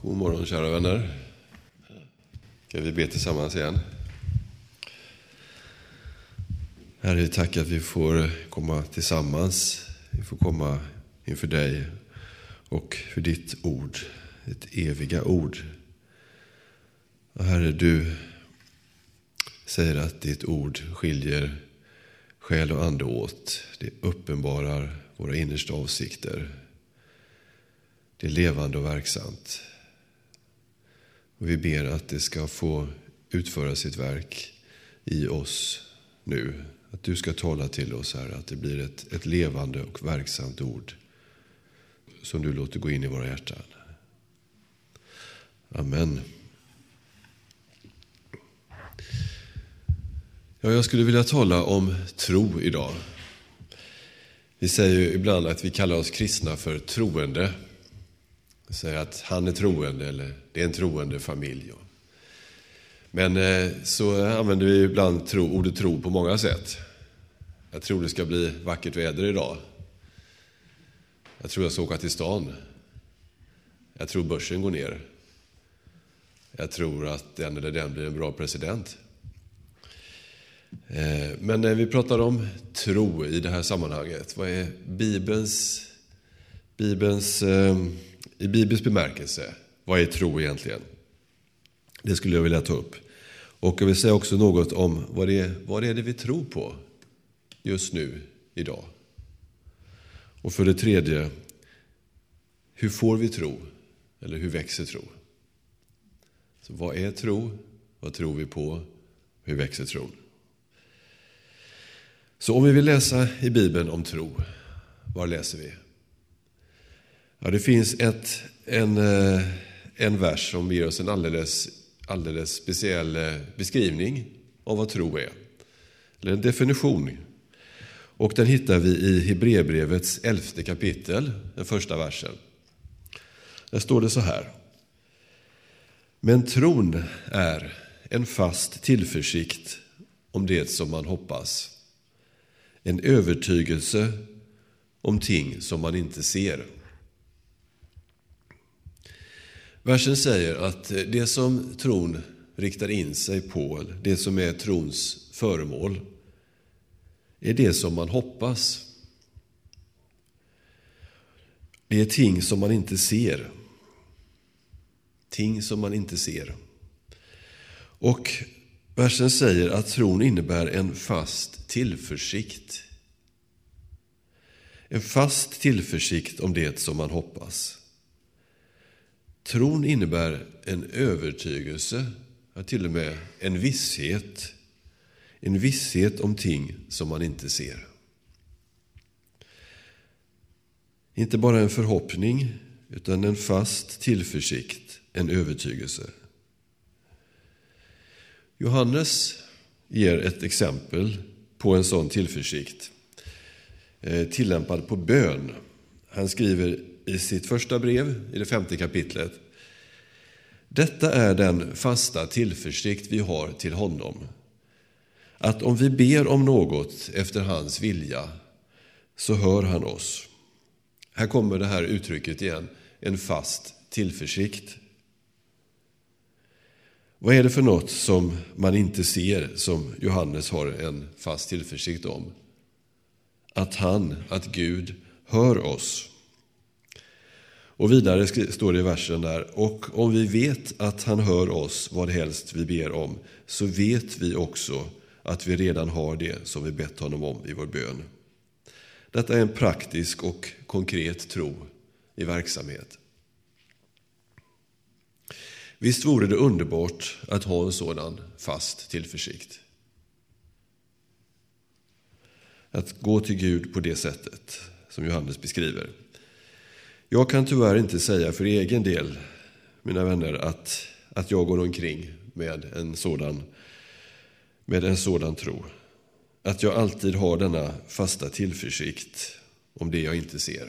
God morgon kära vänner. Ska vi be tillsammans igen? Herre, tack att vi får komma tillsammans. Vi får komma inför dig och för ditt ord, ett eviga ord. Och Herre, du säger att ditt ord skiljer själ och ande åt. Det uppenbarar våra innersta avsikter. Det är levande och verksamt. Och vi ber att det ska få utföra sitt verk i oss nu. Att du ska tala till oss här, att det blir ett levande och verksamt ord som du låter gå in i våra hjärtan. Amen. Ja, jag skulle vilja tala om tro idag. Vi säger ju ibland att vi kallar oss kristna för troende. Vi säger att han är troende eller det är en troende familj. Men så använder vi ibland ordet tro på många sätt. Jag tror det ska bli vackert väder idag. Jag tror jag ska åka till stan. Jag tror börsen går ner. Jag tror att den eller den blir en bra president. Men när vi pratar om tro i det här sammanhanget, vad är i Bibelns bemärkelse, vad är tro egentligen? Det skulle jag vilja ta upp. Och jag vill säga också något om vad är det vi tror på just nu, idag. Och för det tredje, hur får vi tro? Eller hur växer tro? Så vad är tro? Vad tror vi på? Hur växer tron? Så om vi vill läsa i Bibeln om tro, var läser vi? Ja, det finns en vers som ger oss en alldeles speciell beskrivning av vad tro är. Eller en definition. Och den hittar vi i Hebreerbrevets 11:e kapitel, den första versen. Där står det så här. Men tron är en fast tillförsikt om det som man hoppas. En övertygelse om ting som man inte ser. Versen säger att det som tron riktar in sig på, det som är trons föremål, är det som man hoppas. Det är ting som man inte ser. Ting som man inte ser. Och versen säger att tron innebär en fast tillförsikt. En fast tillförsikt om det som man hoppas. Tron innebär en övertygelse, till och med en visshet. En visshet om ting som man inte ser. Inte bara en förhoppning, utan en fast tillförsikt, en övertygelse. Johannes ger ett exempel på en sån tillförsikt, tillämpad på bön. Han skriver i sitt första brev, i det 5:e kapitlet. Detta är den fasta tillförsikt vi har till honom. Att om vi ber om något efter hans vilja, så hör han oss. Här kommer det här uttrycket igen, en fast tillförsikt. Vad är det för något som man inte ser som Johannes har en fast tillförsikt om? Att Gud hör oss. Och vidare står det i versen där, och om vi vet att han hör oss vad helst vi ber om, så vet vi också att vi redan har det som vi bett honom om i vår bön. Detta är en praktisk och konkret tro i verksamhet. Visst vore det underbart att ha en sådan fast tillförsikt. Att gå till Gud på det sättet som Johannes beskriver. Jag kan tyvärr inte säga för egen del, mina vänner, att jag går omkring med en sådan tro. Att jag alltid har denna fasta tillförsikt om det jag inte ser.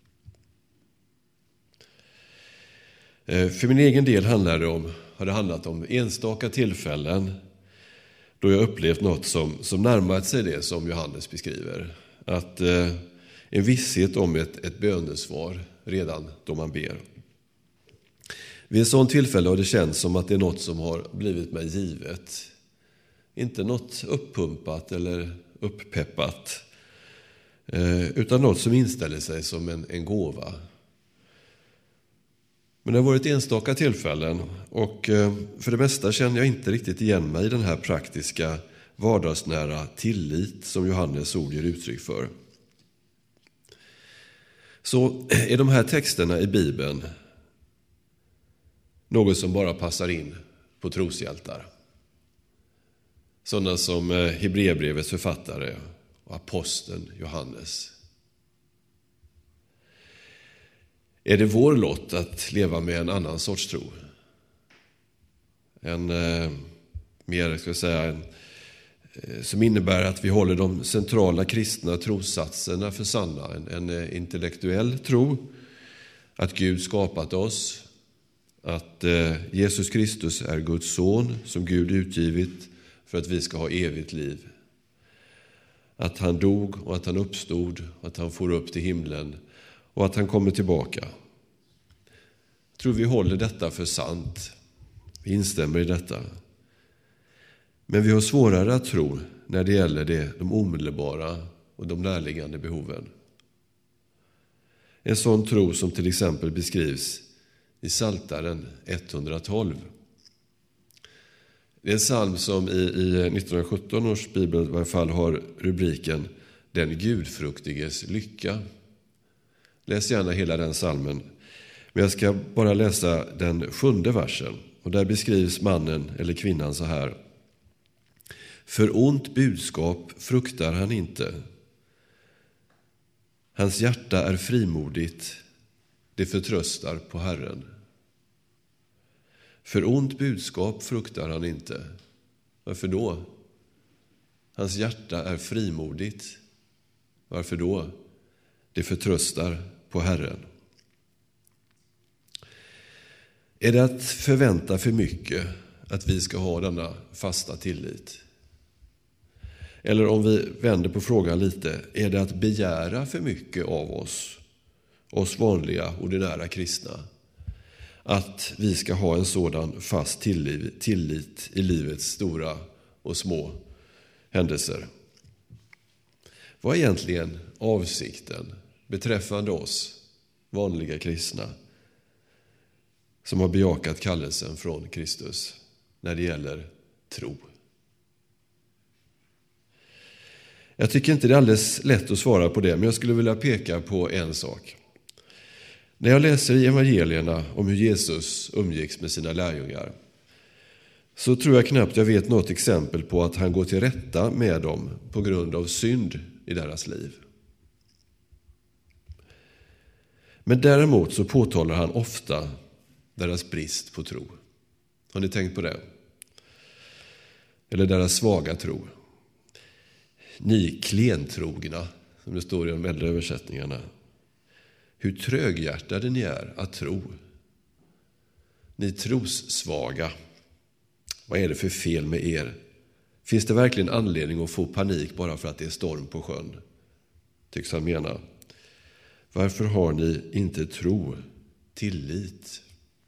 För min egen del har det handlat om enstaka tillfällen då jag upplevt något som närmat sig det som Johannes beskriver. Att en visshet om ett bönesvar redan då man ber. Vid ett sådant tillfälle har det känts som att det är något som har blivit mig givet. Inte något uppumpat eller upppeppat, utan något som inställer sig som en gåva. Men det har varit enstaka tillfällen och för det mesta känner jag inte riktigt igen mig i den här praktiska, vardagsnära tillit som Johannes ord ger uttryck för. Så är de här texterna i Bibeln något som bara passar in på troshjältar. Sådana som Hebreerbrevets författare och aposteln Johannes. Är det vår lott att leva med en annan sorts tro? Som innebär att vi håller de centrala kristna trossatserna för sanna. En intellektuell tro, att Gud skapat oss, att Jesus Kristus är Guds son som Gud utgivit för att vi ska ha evigt liv. Att han dog och att han uppstod, att han for upp till himlen och att han kommer tillbaka. Jag tror vi håller detta för sant. Vi instämmer i detta. Men vi har svårare att tro när det gäller de omedelbara och de närliggande behoven. En sån tro som till exempel beskrivs i Psaltaren 112. Det är en psalm som i 1917 års bibel i varje fall har rubriken Den gudfruktiges lycka. Läs gärna hela den psalmen. Men jag ska bara läsa den 7:e versen. Och där beskrivs mannen eller kvinnan så här. För ont budskap fruktar han inte. Hans hjärta är frimodigt. Det förtröstar på Herren. För ont budskap fruktar han inte. Varför då? Hans hjärta är frimodigt. Varför då? Det förtröstar på Herren. Är det att förvänta för mycket att vi ska ha denna fasta tillit? Eller om vi vänder på frågan lite, är det att begära för mycket av oss vanliga, ordinära kristna, att vi ska ha en sådan fast tillit i livets stora och små händelser? Vad är egentligen avsikten beträffande oss vanliga kristna som har bejakat kallelsen från Kristus när det gäller tro? Jag tycker inte det är alldeles lätt att svara på det, men jag skulle vilja peka på en sak. När jag läser i evangelierna om hur Jesus umgicks med sina lärjungar, så tror jag knappt jag vet något exempel på att han går till rätta med dem på grund av synd i deras liv. Men däremot så påtalar han ofta deras brist på tro. Har ni tänkt på det? Eller deras svaga tro. Ni klentrogna, som det står i de äldre översättningarna. Hur tröghjärtade ni är att tro. Ni trossvaga. Vad är det för fel med er? Finns det verkligen anledning att få panik bara för att det är storm på sjön? Tycks han mena. Varför har ni inte tro, tillit?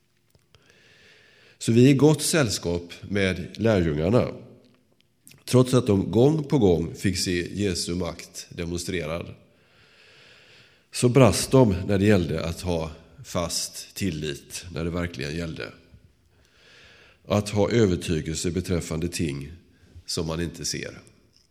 Så vi är i gott sällskap med lärjungarna. Trots att de gång på gång fick se Jesu makt demonstrerad, så brast de när det gällde att ha fast tillit, när det verkligen gällde. Att ha övertygelse beträffande ting som man inte ser.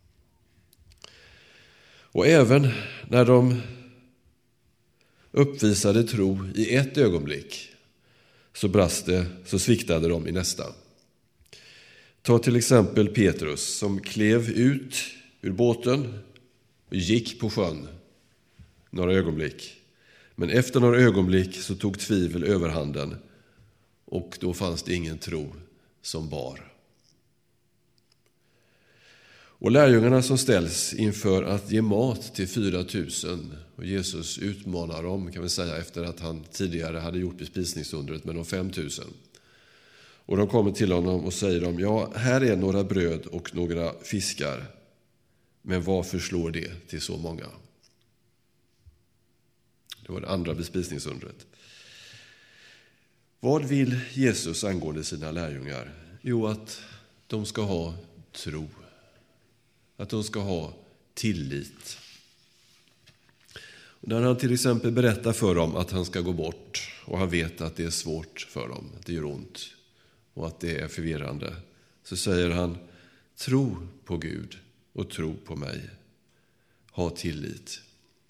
Och även när de uppvisade tro i ett ögonblick, så sviktade de i nästa. Ta till exempel Petrus som klev ut ur båten och gick på sjön några ögonblick. Men efter några ögonblick så tog tvivel överhanden och då fanns det ingen tro som bar. Och lärjungarna som ställs inför att ge mat till 4 000 och Jesus utmanar dem, kan vi säga, efter att han tidigare hade gjort bespisningsundret med de 5 000. Och de kommer till honom och säger dem, ja, här är några bröd och några fiskar, men vad förslår det till så många? Det var det andra bespisningsundret. Vad vill Jesus angående sina lärjungar? Jo, att de ska ha tro. Att de ska ha tillit. När han till exempel berättar för dem att han ska gå bort och han vet att det är svårt för dem, att det gör ont och att det är förvirrande, så säger han: tro på Gud och tro på mig. Ha tillit.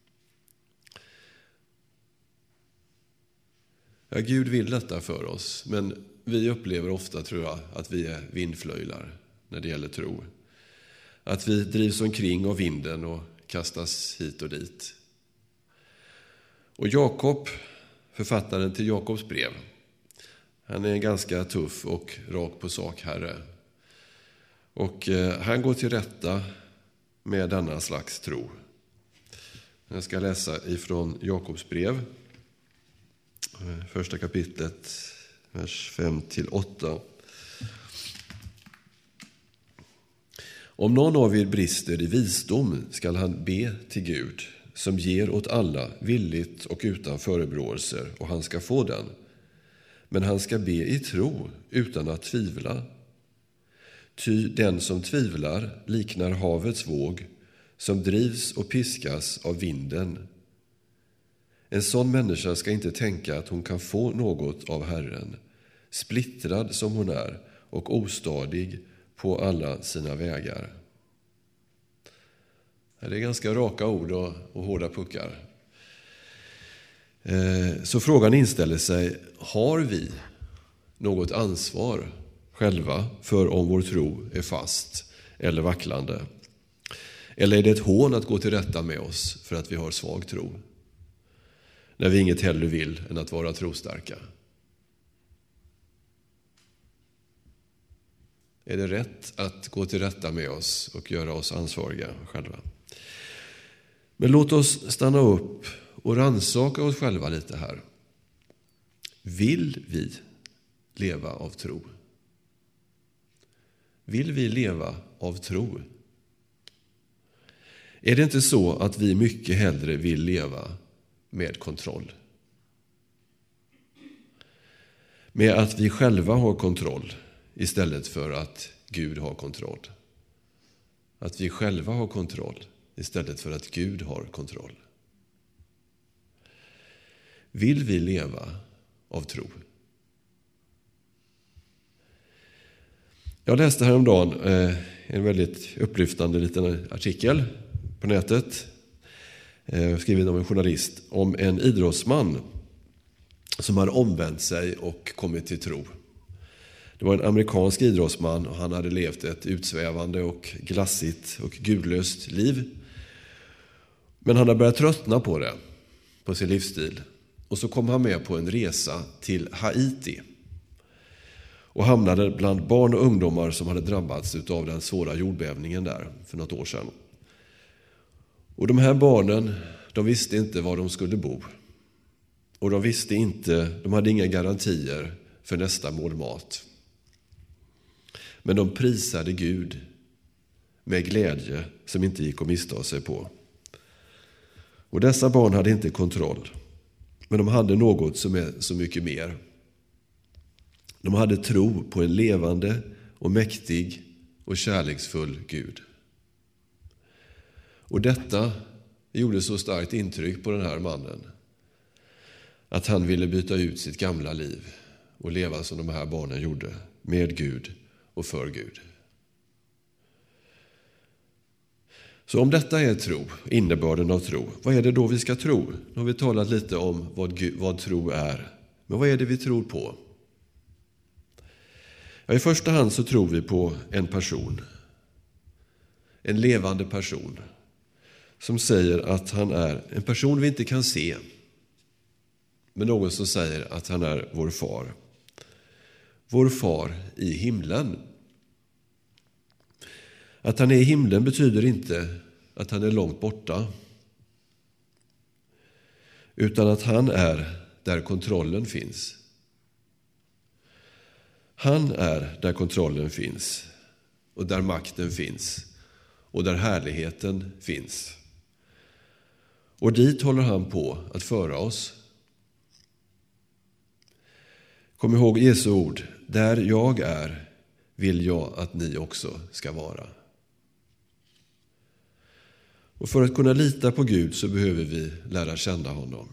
Ja, Gud vill detta för oss, men vi upplever ofta, tror jag, att vi är vindflöjlar när det gäller tro. Att vi drivs omkring av vinden och kastas hit och dit. Och Jakob, författaren till Jakobs brev, han är en ganska tuff och rak på sak herre. Och han går till rätta med denna slags tro. Jag ska läsa ifrån Jakobs brev, första kapitlet, vers 5-8. Om någon av er brister i visdom skall han be till Gud, som ger åt alla villigt och utan förebråelser, och han ska få den. Men han ska be i tro utan att tvivla. Ty den som tvivlar liknar havets våg, som drivs och piskas av vinden. En sån människa ska inte tänka att hon kan få något av Herren, splittrad som hon är och ostadig på alla sina vägar. Det är ganska raka ord och hårda puckar. Så frågan inställer sig: har vi något ansvar själva för om vår tro är fast eller vacklande? Eller är det ett hån att gå till rätta med oss för att vi har svag tro, när vi inget hellre vill än att vara trostarka? Är det rätt att gå till rätta med oss och göra oss ansvariga själva? Men låt oss stanna upp och rannsaka oss själva lite här. Vill vi leva av tro? Vill vi leva av tro? Är det inte så att vi mycket hellre vill leva med kontroll? Med att vi själva har kontroll istället för att Gud har kontroll. Att vi själva har kontroll istället för att Gud har kontroll. Vill vi leva av tro? Jag läste häromdagen en väldigt upplyftande liten artikel på nätet, skriven av en journalist, om en idrottsman som hade omvänt sig och kommit till tro. Det var en amerikansk idrottsman och han hade levt ett utsvävande och glassigt och gudlöst liv. Men han hade börjat tröttna på det, på sin livsstil. Och så kom han med på en resa till Haiti och hamnade bland barn och ungdomar som hade drabbats av den svåra jordbävningen där för något år sedan. Och de här barnen, de visste inte var de skulle bo. Och de hade inga garantier för nästa mål mat. Men de prisade Gud med glädje som inte gick att missta sig på. Och dessa barn hade inte kontroll, men de hade något som är så mycket mer. De hade tro på en levande och mäktig och kärleksfull Gud. Och detta gjorde så starkt intryck på den här mannen att han ville byta ut sitt gamla liv och leva som de här barnen gjorde, med Gud och för Gud. Så om detta är tro, innebörden av tro, vad är det då vi ska tro? Nu har vi talat lite om vad tro är. Men vad är det vi tror på? Ja, i första hand så tror vi på en person. En levande person. Som säger att han är en person vi inte kan se. Men någon som säger att han är vår far. Vår far i himlen. Att han är i himlen betyder inte att han är långt borta. Utan att han är där kontrollen finns. Han är där kontrollen finns. Och där makten finns. Och där härligheten finns. Och dit håller han på att föra oss. Kom ihåg Jesu ord. Där jag är vill jag att ni också ska vara. Och för att kunna lita på Gud så behöver vi lära känna honom.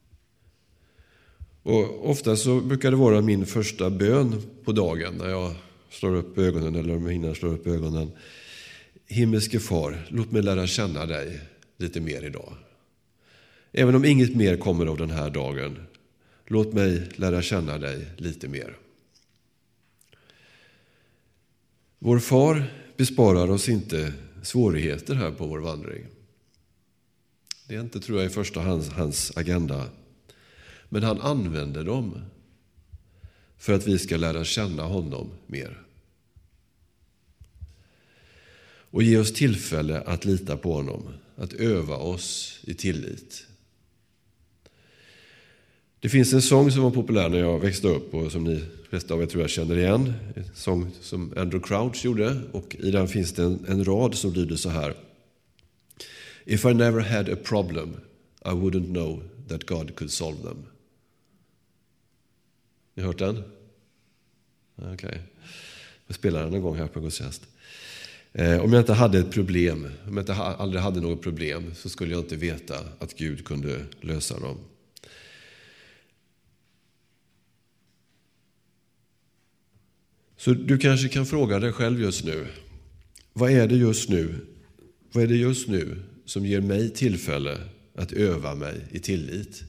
Och ofta så brukar det vara min första bön på dagen när jag slår upp ögonen eller om jag hinner slå upp ögonen. Himmelske far, låt mig lära känna dig lite mer idag. Även om inget mer kommer av den här dagen, låt mig lära känna dig lite mer. Vår far besparar oss inte svårigheter här på vår vandring. Det är inte, tror jag, i första hand hans agenda. Men han använder dem för att vi ska lära känna honom mer. Och ge oss tillfälle att lita på honom, att öva oss i tillit. Det finns en sång som var populär när jag växte upp och som ni flesta av er tror jag känner igen. En sång som Andrew Crouch gjorde, och i den finns det en rad som lyder så här. If I never had a problem, I wouldn't know that God could solve them. Ni har hört den? Okej. Jag spelar den en gång här på gudstjänst. Om jag inte hade ett problem, om jag aldrig hade något problem, så skulle jag inte veta att Gud kunde lösa dem. Så du kanske kan fråga dig själv just nu. Vad är det just nu som ger mig tillfälle att öva mig i tillit?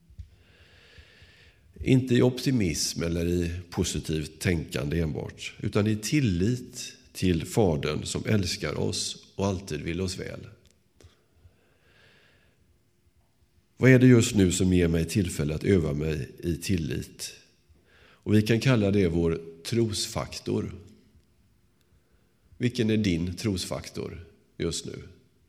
Inte i optimism eller i positivt tänkande enbart, utan i tillit till Fadern som älskar oss och alltid vill oss väl. Vad är det just nu som ger mig tillfälle att öva mig i tillit? Och vi kan kalla det vår trosfaktor. Vilken är din trosfaktor just nu?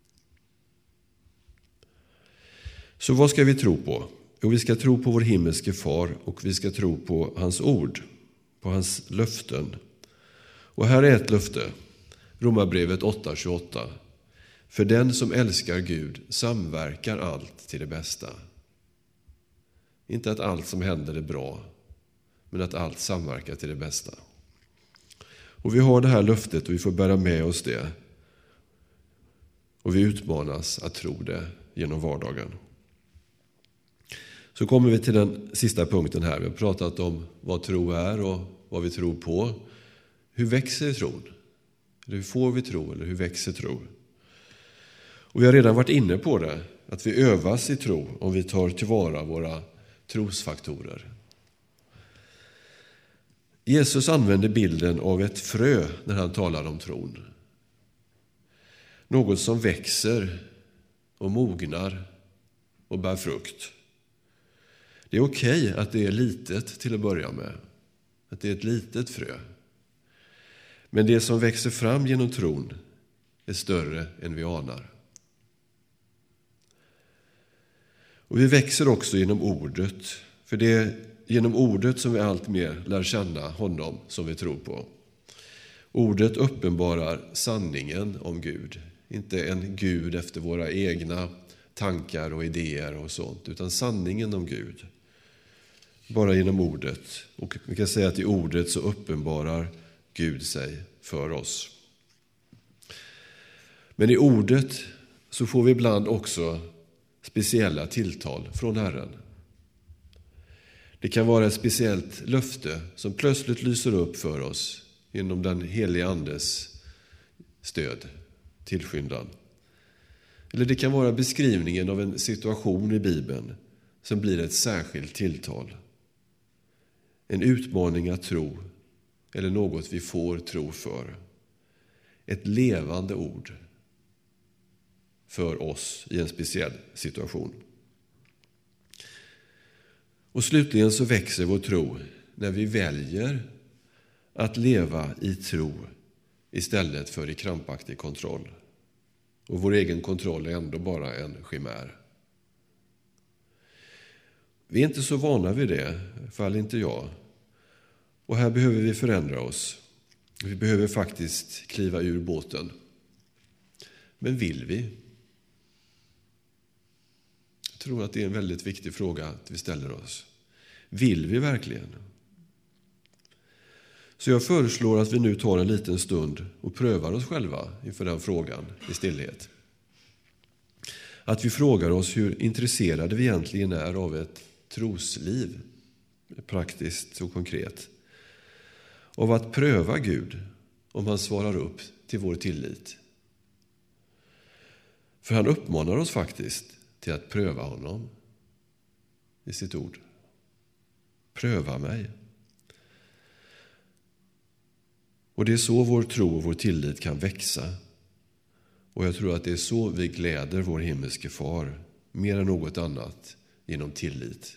Så vad ska vi tro på? Jo, vi ska tro på vår himmelske far och vi ska tro på hans ord, på hans löften. Och här är ett löfte, Romarbrevet 8:28. För den som älskar Gud samverkar allt till det bästa. Inte att allt som händer är bra, men att allt samverkar till det bästa. Och vi har det här löftet och vi får bära med oss det. Och vi utmanas att tro det genom vardagen. Så kommer vi till den sista punkten här. Vi har pratat om vad tro är och vad vi tror på. Hur växer tron? Eller hur får vi tro? Eller hur växer tro? Och vi har redan varit inne på det. Att vi övas i tro om vi tar tillvara våra trosfaktorer. Jesus använder bilden av ett frö när han talar om tron. Något som växer och mognar och bär frukt. Det är okej att det är litet till att börja med. Att det är ett litet frö. Men det som växer fram genom tron är större än vi anar. Och vi växer också genom ordet. För det är genom ordet som vi allt mer lär känna honom som vi tror på. Ordet uppenbarar sanningen om Gud. Inte en Gud efter våra egna tankar och idéer och sånt. Utan sanningen om Gud. Bara genom ordet. Och vi kan säga att i ordet så uppenbarar Gud sig för oss. Men i ordet så får vi ibland också speciella tilltal från Herren. Det kan vara ett speciellt löfte som plötsligt lyser upp för oss genom den helige Andes stöd, tillskyndan. Eller det kan vara beskrivningen av en situation i Bibeln som blir ett särskilt tilltal. En utmaning att tro eller något vi får tro för. Ett levande ord för oss i en speciell situation. Och slutligen så växer vår tro när vi väljer att leva i tro istället för i krampaktig kontroll. Och vår egen kontroll är ändå bara en chimär. Vi är inte så vana vid det, i alla fall inte jag. Och här behöver vi förändra oss. Vi behöver faktiskt kliva ur båten. Men vill vi? Jag tror att det är en väldigt viktig fråga att vi ställer oss. Vill vi verkligen? Så jag föreslår att vi nu tar en liten stund och prövar oss själva inför den frågan i stillhet. Att vi frågar oss hur intresserade vi egentligen är av ett trosliv, praktiskt och konkret. Av att pröva Gud om han svarar upp till vår tillit. För han uppmanar oss faktiskt till att pröva honom i sitt ord. Pröva mig. Och det är så vår tro och vår tillit kan växa. Och jag tror att det är så vi gläder vår himmelske far, mer än något annat, genom tillit.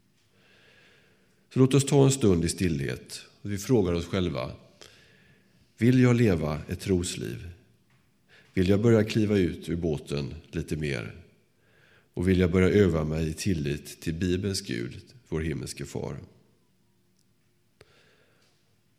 Så låt oss ta en stund i stillhet och vi frågar oss själva: vill jag leva ett trosliv? Vill jag börja kliva ut ur båten lite mer? Och vill jag börja öva mig i tillit till Bibelns Gud, vår himmelske far?